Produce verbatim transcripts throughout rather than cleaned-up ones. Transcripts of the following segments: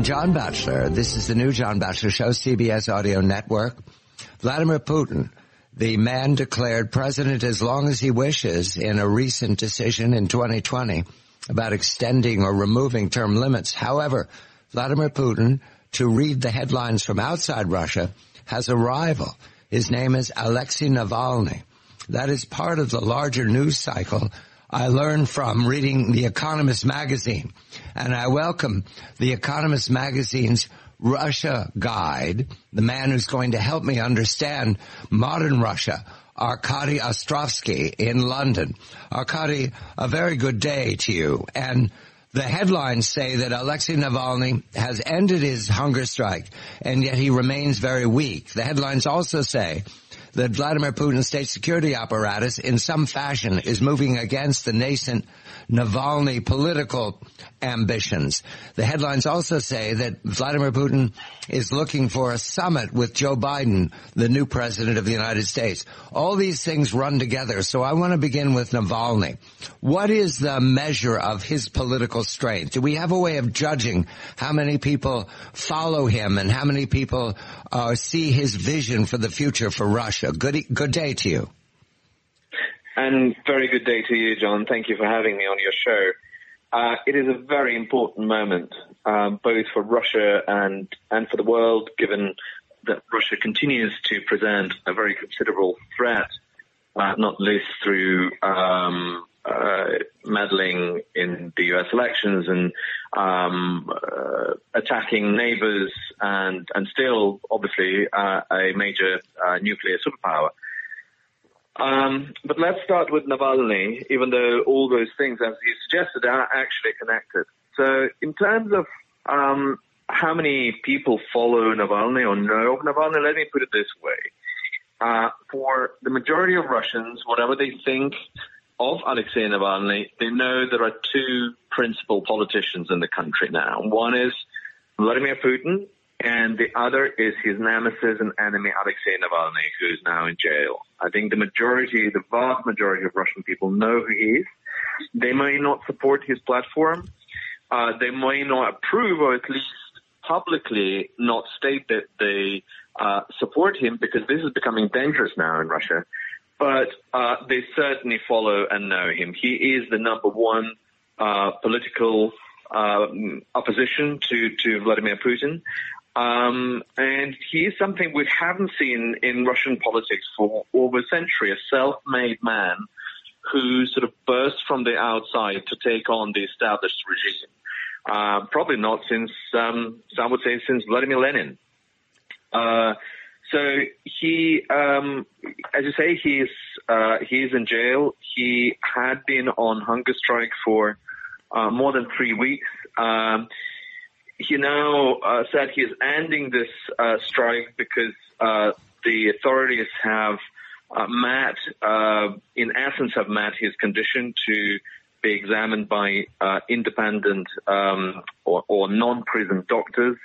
John Batchelor. This is the new John Batchelor Show, C B S Audio Network. Vladimir Putin, the man declared president as long as he wishes in a recent decision in twenty twenty about extending or removing term limits. However, Vladimir Putin, to read the headlines from outside Russia, has a rival. His name is Alexei Navalny. That is part of the larger news cycle I learned from reading The Economist magazine. And I welcome The Economist magazine's Russia guide, the man who's going to help me understand modern Russia, Arkady Ostrovsky in London. Arkady, a very good day to you. And the headlines say that Alexei Navalny has ended his hunger strike, and yet he remains very weak. The headlines also say that Vladimir Putin's state security apparatus in some fashion is moving against the nascent Navalny political ambitions. The headlines also say that Vladimir Putin is looking for a summit with Joe Biden, the new president of the United States. All these things run together, so I want to begin with Navalny. What is the measure of his political strength? Do we have a way of judging how many people follow him and how many people uh, see his vision for the future for Russia? Good, good day to you. And very good day to you, John. Thank you for having me on your show. Uh, it is a very important moment, um, both for Russia and, and for the world, given that Russia continues to present a very considerable threat, uh, not least through um, uh, meddling in the U S elections and um, uh, attacking neighbors and, and still, obviously, uh, a major uh, nuclear superpower. Um, but let's start with Navalny, even though all those things, as you suggested, are actually connected. So in terms of um, how many people follow Navalny or know of Navalny, let me put it this way. Uh, for the majority of Russians, whatever they think of Alexei Navalny, they know there are two principal politicians in the country now. One is Vladimir Putin, and the other is his nemesis and enemy, Alexei Navalny, who is now in jail. I think the majority, the vast majority of Russian people know who he is. They may not support his platform. Uh, they may not approve, or at least publicly not state that they uh, support him, because this is becoming dangerous now in Russia. But uh, they certainly follow and know him. He is the number one uh, political uh, opposition to, to Vladimir Putin. Um, and he is something we haven't seen in Russian politics for over a century, a self-made man who sort of burst from the outside to take on the established regime. Uh, probably not since, um, some would say, since Vladimir Lenin. Uh, so he, um, as you say, he's, uh, he's in jail. He had been on hunger strike for, uh, more than three weeks. Um, He now uh, said he is ending this uh, strike because uh, the authorities have uh, met, uh, in essence, have met his condition to be examined by uh, independent um, or, or non-prison doctors.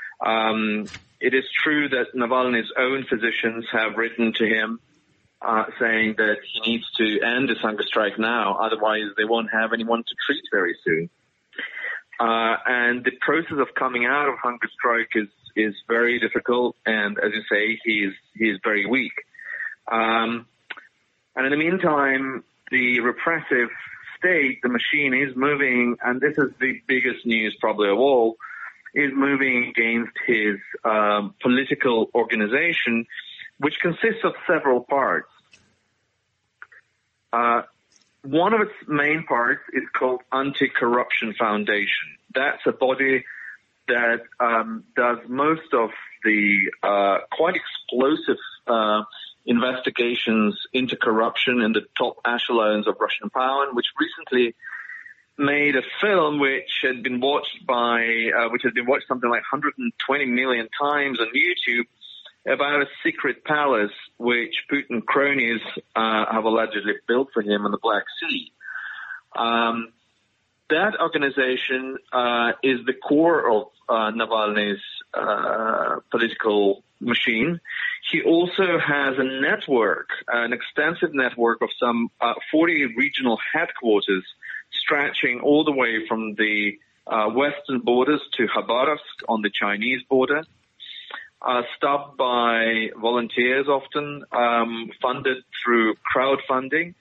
Um, it is true that Navalny's own physicians have written to him uh, saying that he needs to end this hunger strike now, otherwise they won't have anyone to treat very soon. Uh, and the process of coming out of hunger strike is, is very difficult. And as you say, he's, he's very weak. Um, and in the meantime, the repressive state, the machine is moving, and this is the biggest news probably of all, is moving against his, um, political organization, which consists of several parts. Uh, One of its main parts is called Anti-Corruption Foundation. That's a body that um, does most of the uh, quite explosive uh, investigations into corruption in the top echelons of Russian power, which recently made a film which had been watched by, uh, which has been watched something like one hundred twenty million times on YouTube, about a secret palace which Putin cronies uh, have allegedly built for him in the Black Sea. Um, that organization uh, is the core of uh, Navalny's uh, political machine. He also has a network, an extensive network of some uh, forty regional headquarters stretching all the way from the uh, western borders to Khabarovsk on the Chinese border, uh, stopped by volunteers often, um, funded through crowdfunding.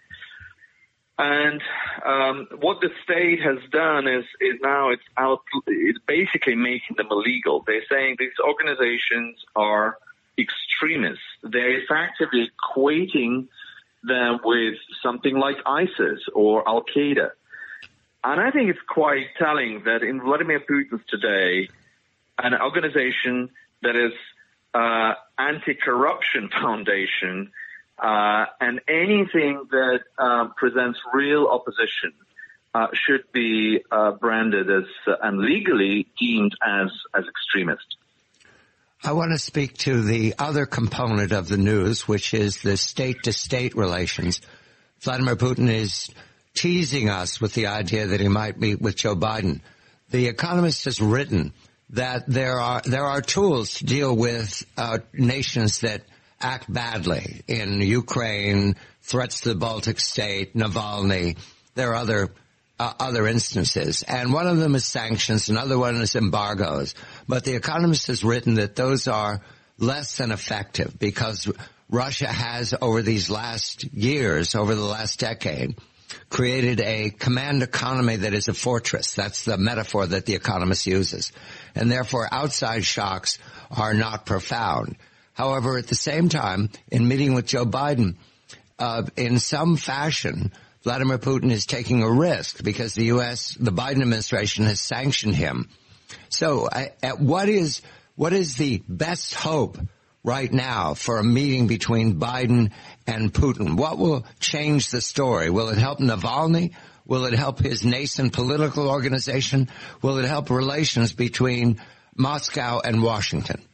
And um, what the state has done is, is now it's out, it's basically making them illegal. They're saying these organizations are extremists. They're effectively equating them with something like ISIS or Al-Qaeda. And I think it's quite telling that in Vladimir Putin's today, an organization that is uh, anti-corruption foundation uh, and anything that uh, presents real opposition uh, should be uh, branded as uh, and legally deemed as as extremist. I want to speak to the other component of the news, which is the state-to-state relations. Vladimir Putin is teasing us with the idea that he might meet with Joe Biden. The Economist has written that there are there are tools to deal with uh, nations that act badly. In Ukraine, threats to the Baltic state, Navalny, there are other uh, other instances. And one of them is sanctions, another one is embargoes. But The Economist has written that those are less than effective because Russia has, over these last years, over the last decade, created a command economy that is a fortress. That's the metaphor that The Economist uses. And therefore, outside shocks are not profound. However, at the same time, in meeting with Joe Biden, uh, in some fashion, Vladimir Putin is taking a risk because the U S, the Biden administration has sanctioned him. So I, at what is, what is the best hope right now for a meeting between Biden and Putin? What will change the story? Will it help Navalny? Will it help his nascent political organization? Will it help relations between Moscow and Washington?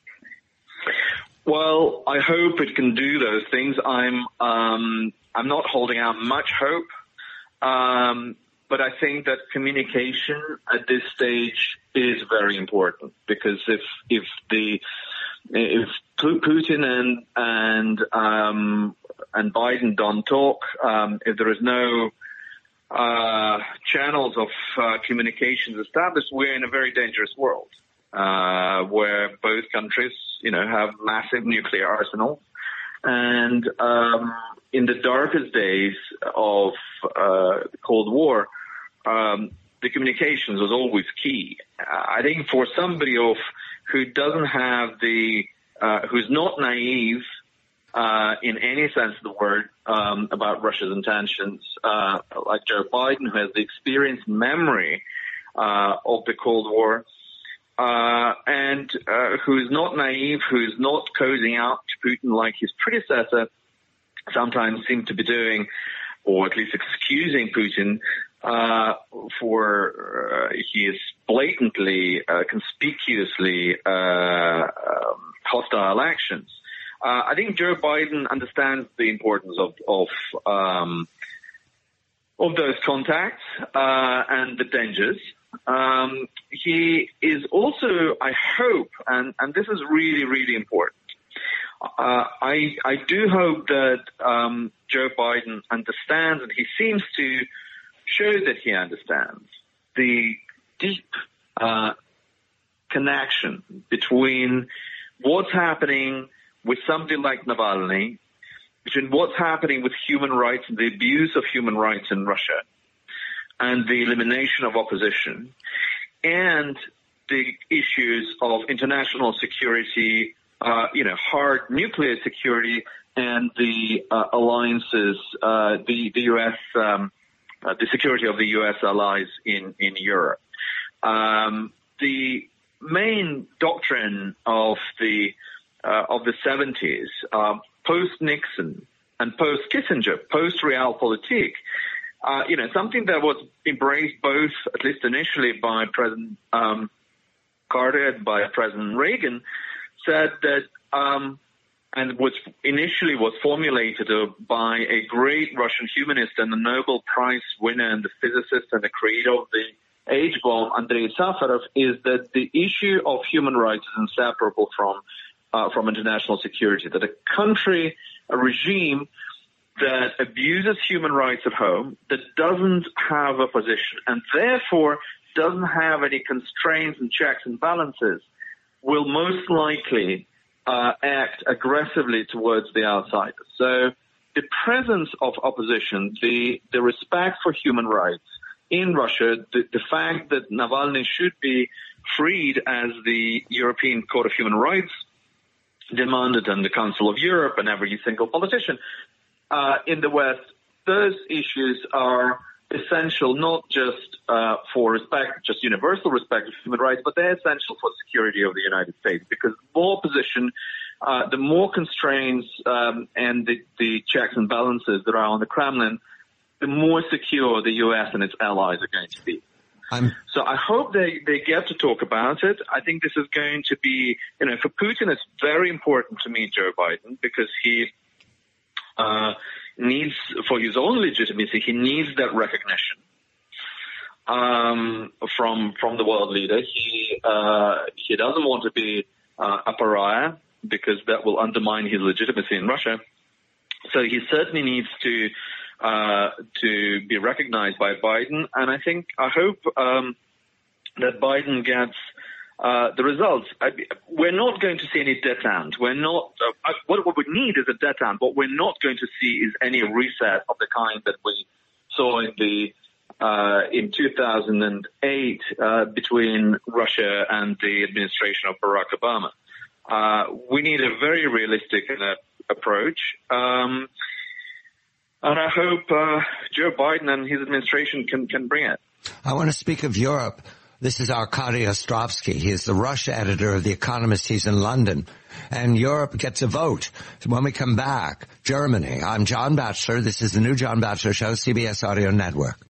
Well, I hope it can do those things. I'm um, I'm not holding out much hope, um, but I think that communication at this stage is very important because if if the if Putin and and um, and Biden don't talk, um, if there is no uh, channels of uh, communications established, we're in a very dangerous world uh, where both countries, you know, have massive nuclear arsenals, and um, in the darkest days of uh, the Cold War, um, the communications was always key. I think for somebody of who doesn't have the, uh, who's not naive uh, in any sense of the word um, about Russia's intentions, uh, like Joe Biden, who has the experience, memory uh, of the Cold War, uh, and uh, who's not naive, who's not cozying out to Putin like his predecessor sometimes seemed to be doing, or at least excusing Putin uh, for uh, his blatantly, uh, conspicuously uh, um, hostile actions. Uh, I think Joe Biden understands the importance of of, um, of those contacts uh, and the dangers. Um, he is also, I hope, and, and this is really, really important. Uh, I I do hope that um, Joe Biden understands, and he seems to show that he understands the deep uh, connection between what's happening with somebody like Navalny, between what's happening with human rights and the abuse of human rights in Russia, and the elimination of opposition, and the issues of international security, uh, you know, hard nuclear security, and the uh, alliances, uh, the, the U S, um, uh, the security of the U S allies in, in Europe. Um, the main doctrine of the uh, of the seventies, uh, post-Nixon and post-Kissinger, post-Realpolitik, Uh, you know, something that was embraced both, at least initially, by President um, Carter and by President Reagan, said that, um, and which initially was formulated uh, by a great Russian humanist and a Nobel Prize winner and the physicist and the creator of the H-bomb, Andrei Safarov, is that the issue of human rights is inseparable from uh, from international security. That a country, a regime that abuses human rights at home, that doesn't have a position, and therefore doesn't have any constraints and checks and balances will most likely uh, act aggressively towards the outsiders. So the presence of opposition, the, the respect for human rights in Russia, the, the fact that Navalny should be freed as the European Court of Human Rights demanded and the Council of Europe and every single politician uh, in the West, those issues are essential not just uh, for respect, just universal respect of human rights, but they're essential for the security of the United States, because the more opposition, uh, the more constraints um, and the, the checks and balances that are on the Kremlin, the more secure the U S and its allies are going to be. I'm so I hope they, they get to talk about it. I think this is going to be, you know, for Putin, it's very important to meet Joe Biden because he uh, needs, for his own legitimacy, he needs that recognition um, from from the world leader. He uh, he doesn't want to be uh, a pariah because that will undermine his legitimacy in Russia. So he certainly needs to. Uh, to be recognized by Biden, and I think, I hope um, that Biden gets uh, the results. I, we're not going to see any detente. We're not. Uh, what, what we need is a detente. What we're not going to see is any reset of the kind that we saw in the uh, in two thousand eight uh, between Russia and the administration of Barack Obama. Uh, we need a very realistic uh, approach. Um, And I hope uh, Joe Biden and his administration can, can bring it. I want to speak of Europe. This is Arkady Ostrovsky. He is the Russia editor of The Economist. He's in London. And Europe gets a vote. When we come back, Germany. I'm John Batchelor. This is the new John Batchelor Show, C B S Audio Network.